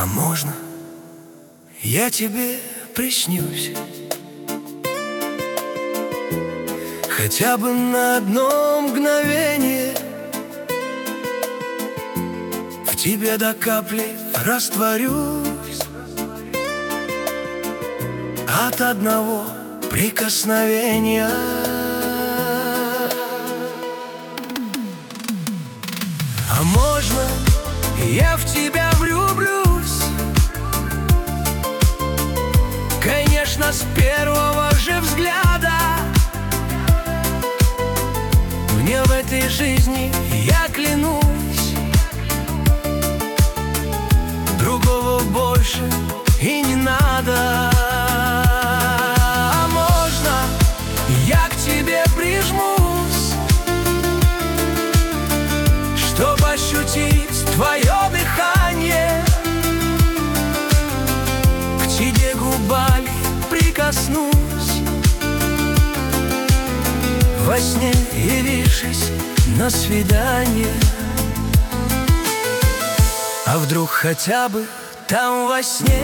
можно я тебе приснюсь? Хотя бы на одно мгновение в тебе до капли растворюсь. От одного прикосновения. А можно я в тебя влюблюсь? Конечно, с первого же взгляда. Мне в этой жизни, я клянусь, другого больше и не надо. А можно я к тебе прижмусь, чтоб ощутить твое дыхание, к тебе губами прикоснусь, во сне явившись на свидание. А вдруг хотя бы там во сне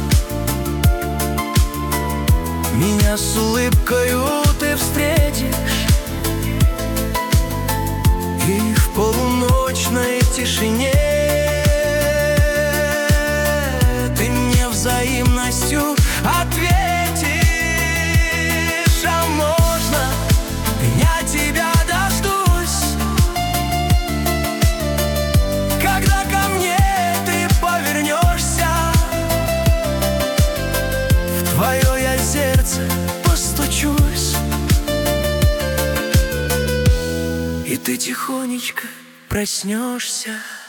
меня с улыбкою ты встретишь, и в полуночной тишине ты мне взаимностью ответишь. А можно я тебя дождусь, когда ко мне ты повернешься, в твое я сердце постучусь, и ты тихонечко проснешься.